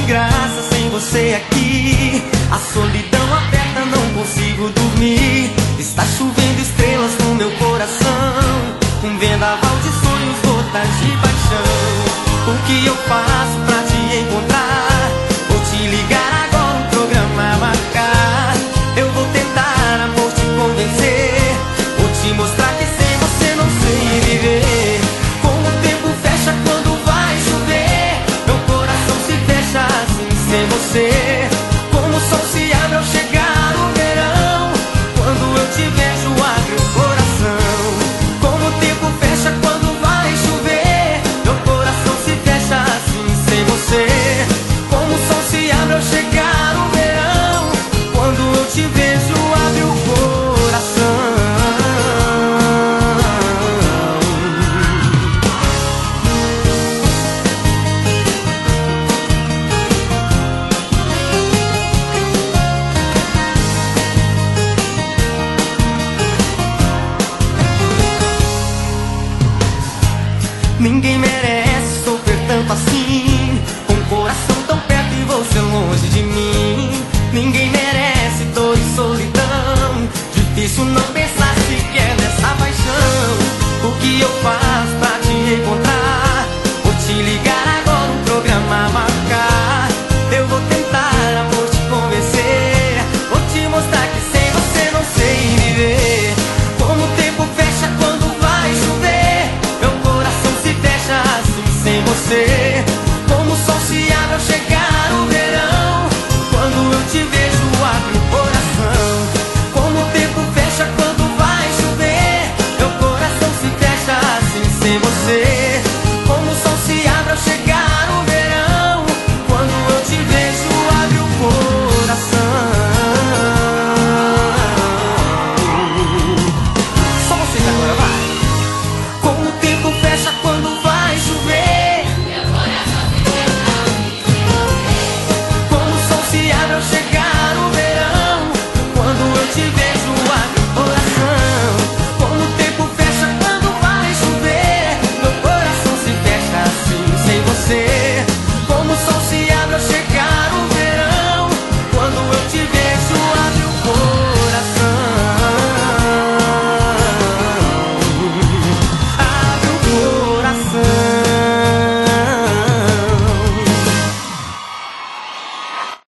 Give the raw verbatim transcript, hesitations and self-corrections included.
sem graça sem você aqui. A solidão aperta, não consigo dormir. Está chovendo estrelas no meu coração, um vendaval de sonhos, gotas de paixão. O que eu faço pra te encontrar? Vou te ligar agora, um programa marcar. Eu vou tentar, amor, te convencer. Vou te mostrar que sem você não sei viver. Como o tempo fecha quando vai chover, meu coração se fecha assim sem você. Como o sol se abre ao chegar o verão, quando eu te vejo abre o coração. Como o tempo fecha quando vai chover, meu coração se fecha assim sem você. Como o sol se abre ao chegar o verão, quando eu te vejo abre o coração. Ninguém merece sofrer tanto assim, com um coração tão perto e você longe.